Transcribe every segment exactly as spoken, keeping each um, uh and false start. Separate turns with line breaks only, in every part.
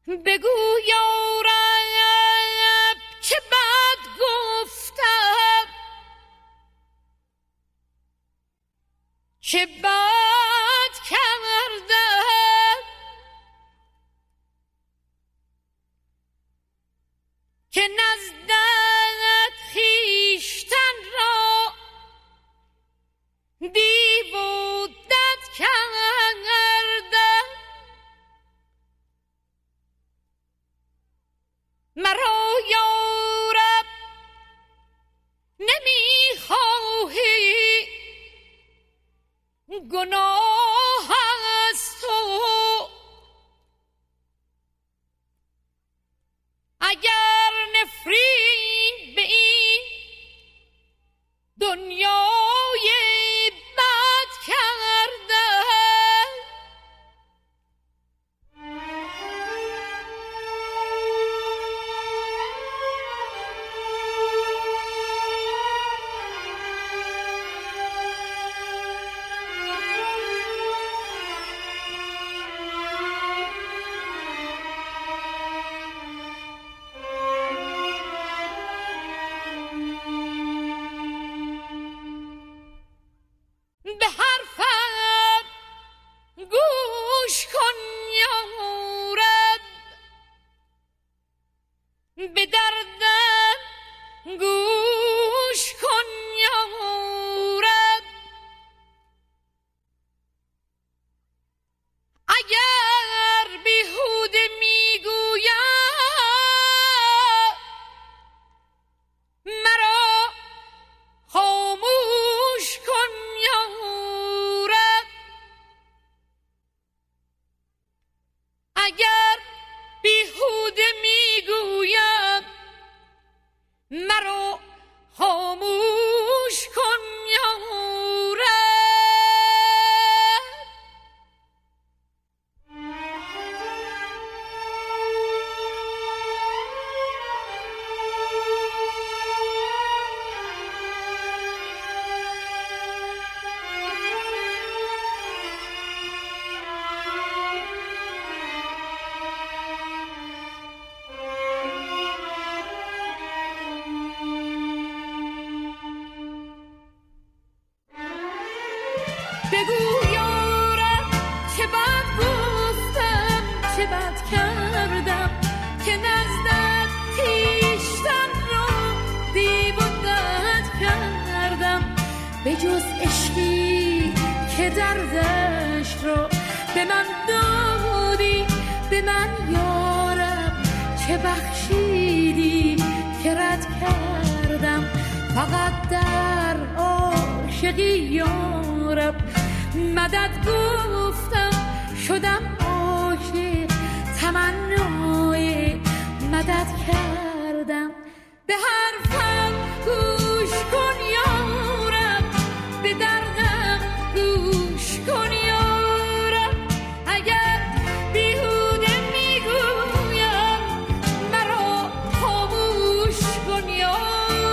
بگو یارب چه بد گفتم، چه بد کردم که نزدت خویشتن را دیو و دد کردم. مرا یارب نمیخواهی گناه از تو، اگر نفرین به این دنیای بد کرده. به حرفم گوش کن یارب، به دردم گوش کن یارب. اگر بیهوده میگویم مرا خاموش کن یارب. اگر بیهوده میگویم مرا خاموش کن یارب. بگو یارب چه بد گفتم، چه بد کردم که نزدت خویشتن را دیو و دد کردم. به جز عشقی که دردش را به من دادی، به من یارب چه بخشیدی که رد کردم. فقط در عاشقی یارب مدد گفتم، شدم عاشق تمنای مدد کردم. به حرفم گوش کن یارب، به دردم گوش کن یارب. اگر بیهوده میگویم مرا خاموش کن یارب.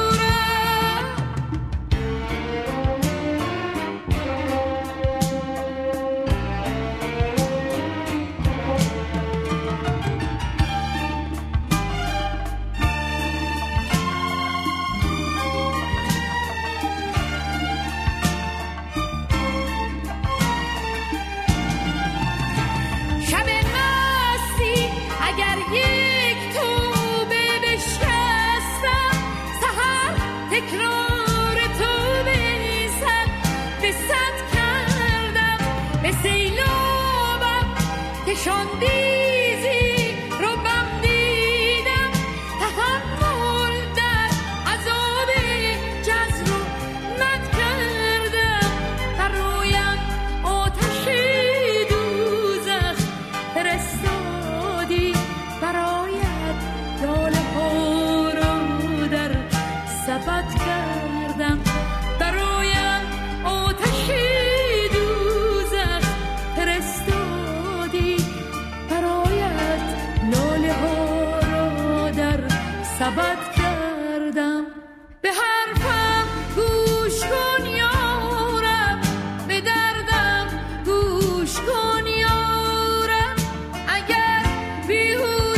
تکرار تو بیزد به صد کردم، به سیلابم کشاندیزی رو بم دیدم. تحمل در عذاب جزر و مد کردم. برایم آتش دوزخ فرستادی، برایت لاله ها رو در سبد کردم. برایم آتش دوزخ فرستادی، برایت لاله ها را در سبد کردم. به حرفم گوش کن یارب، به دردم گوش کن یارب. اگر بیهوده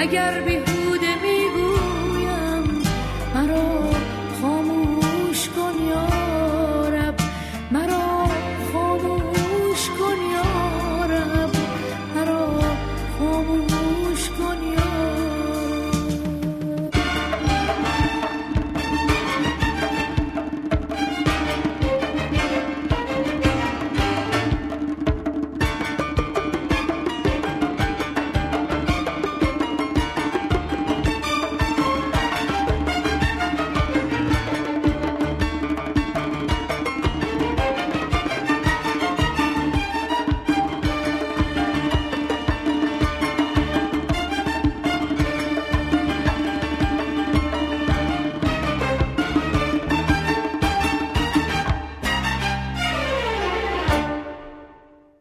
اگر بیهوده